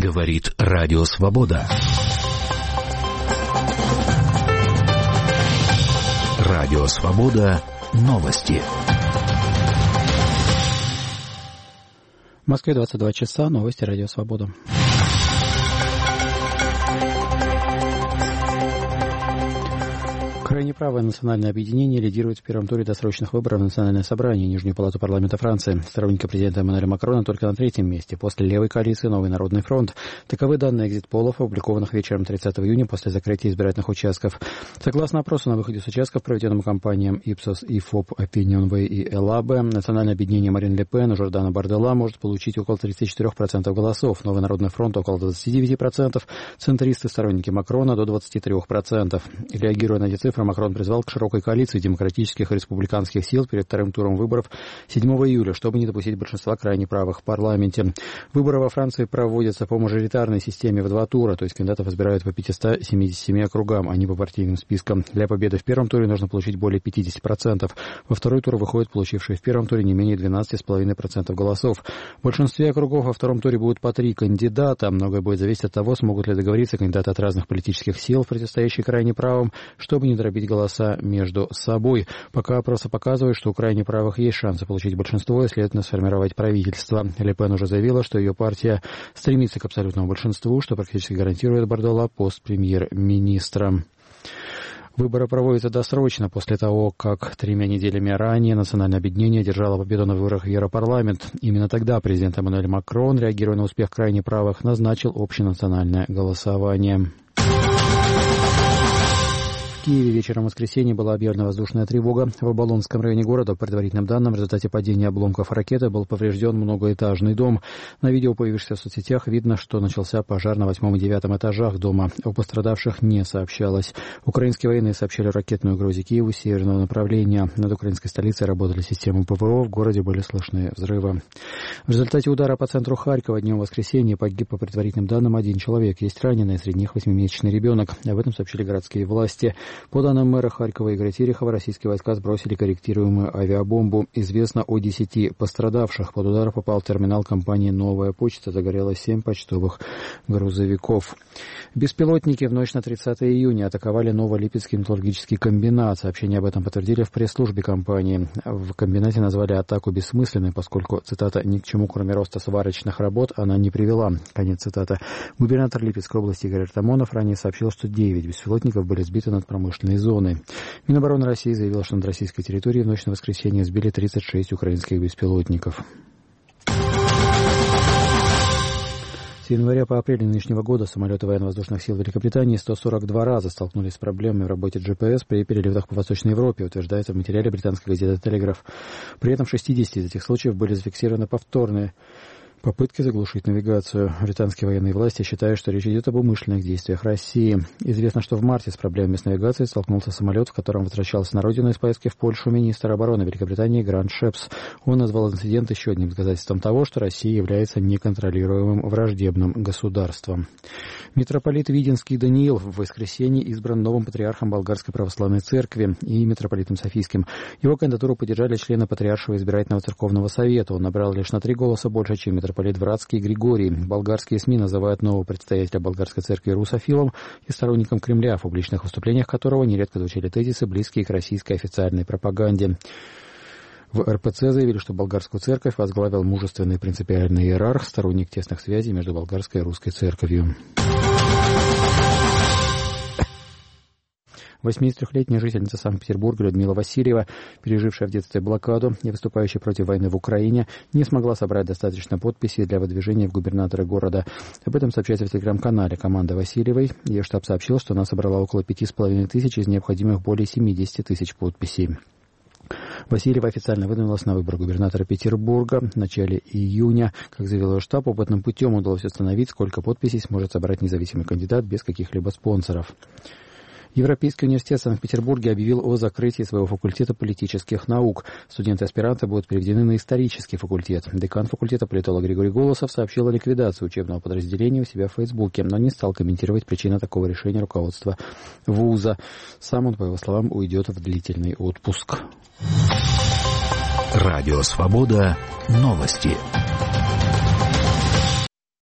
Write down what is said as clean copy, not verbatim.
Говорит Радио Свобода. Радио Свобода. Новости. В Москве 22 часа. Новости Радио Свобода. Крайне правое национальное объединение лидирует в первом туре досрочных выборов в Национальное собрание, Нижнюю палату парламента Франции. Сторонники президента Эммануэля Макрона только на третьем месте, после левой коалиции «Новый народный фронт». Таковы данные экзит-полов, опубликованных вечером 30 июня после закрытия избирательных участков. Согласно опросу на выходе с участков, проведенным компаниям Ipsos, IFOP, Opinionway и Элабе, национальное объединение Марин Ле Пен и Жордана Бардella может получить около 34% голосов, «Новый народный фронт» около 29%, центристы, сторонники Макрона до 23%. Реагируя на эти цифры, Макрон призвал к широкой коалиции демократических и республиканских сил перед вторым туром выборов 7 июля, чтобы не допустить большинства крайне правых в парламенте. Выборы во Франции проводятся по мажоритарной системе в 2 тура, то есть кандидатов избирают по 577 округам, а не по партийным спискам. Для победы в первом туре нужно получить более 50%. Во второй тур выходят получившие в первом туре не менее 12,5% голосов. В большинстве округов во втором туре будут по 3 кандидата. Многое будет зависеть от того, смогут ли договориться кандидаты от разных политических сил, противостоящие крайне правым, чтобы не дробить голоса между собой. Пока опросы показывают, что у крайне правых есть шансы получить большинство и, следовательно, сформировать правительство. Ле Пен уже заявила, что ее партия стремится к абсолютному большинству, что практически гарантирует Бардella пост премьер-министра. Выборы проводятся досрочно после того, как 3 неделями ранее Национальное объединение одержало победу на выборах в Европарламент. Именно тогда президент Эммануэль Макрон, реагируя на успех крайне правых, назначил общенациональное голосование. В Киеве вечером в воскресенье была объявлена воздушная тревога. В Оболонском районе города, по предварительным данным, в результате падения обломков ракеты был поврежден многоэтажный дом. На видео, появившемся в соцсетях, видно, что начался пожар на 8 и 9 этажах дома. О пострадавших не сообщалось. Украинские военные сообщили о ракетной угрозе Киеву с северного направления. Над украинской столицей работали системы ПВО, в городе были слышны взрывы. В результате удара по центру Харькова днем воскресенья погиб, по предварительным данным, 1 человек. Есть раненый, среди них 8-месячный ребенок. Об этом сообщили городские власти. По данным мэра Харькова Игоря Терехова, российские войска сбросили корректируемую авиабомбу. Известно о 10 пострадавших. Под удар попал терминал компании «Новая почта». Загорелось 7 почтовых грузовиков. Беспилотники в ночь на 30 июня атаковали Новолипецкий металлургический комбинат. Сообщение об этом подтвердили в пресс-службе компании. В комбинате назвали атаку бессмысленной, поскольку, цитата, «ни к чему, кроме роста сварочных работ, она не привела». Конец цитаты. Губернатор Липецкой области Игорь Артамонов ранее сообщил, что 9 беспилотников были сбиты над промышленной зоной. Минобороны России заявила, что над российской территорией в ночь на воскресенье сбили 36 украинских беспилотников. С января по апрель нынешнего года самолеты военно-воздушных сил Великобритании 142 раза столкнулись с проблемами в работе GPS при перелетах по Восточной Европе, утверждается в материале британской газеты «Телеграф». При этом в 60 из этих случаев были зафиксированы повторные попытки заглушить навигацию. Британские военные власти считают, что речь идет об умышленных действиях России. Известно, что в марте с проблемами с навигацией столкнулся самолет, в котором возвращался на родину из поездки в Польшу министр обороны Великобритании Грант Шепс. Он назвал инцидент еще одним доказательством того, что Россия является неконтролируемым враждебным государством. Митрополит Виденский Даниил в воскресенье избран новым патриархом Болгарской православной церкви и митрополитом Софийским. Его кандидатуру поддержали члены Патриаршего избирательного церковного совета. Он набрал лишь на 3 голоса больше, чем митрополит Вратский Григорий. Болгарские СМИ называют нового предстоятеля болгарской церкви русофилом и сторонником Кремля, в публичных выступлениях которого нередко звучали тезисы, близкие к российской официальной пропаганде. В РПЦ заявили, что болгарскую церковь возглавил мужественный принципиальный иерарх, сторонник тесных связей между болгарской и русской церковью. 83-летняя жительница Санкт-Петербурга Людмила Васильева, пережившая в детстве блокаду и выступающая против войны в Украине, не смогла собрать достаточно подписей для выдвижения в губернаторы города. Об этом сообщается в телеграм-канале команды Васильевой. Ее штаб сообщил, что она собрала около 5500 из необходимых более 70 тысяч подписей. Васильева официально выдвинулась на выбор губернатора Петербурга в начале июня. Как заявил ее штаб, опытным путем удалось установить, сколько подписей сможет собрать независимый кандидат без каких-либо спонсоров. Европейский университет в Санкт-Петербурге объявил о закрытии своего факультета политических наук. Студенты-аспиранты будут переведены на исторический факультет. Декан факультета политолог Григорий Голосов сообщил о ликвидации учебного подразделения у себя в Фейсбуке, но не стал комментировать причины такого решения руководства вуза. Сам он, по его словам, уйдет в длительный отпуск. Радио Свобода. Новости.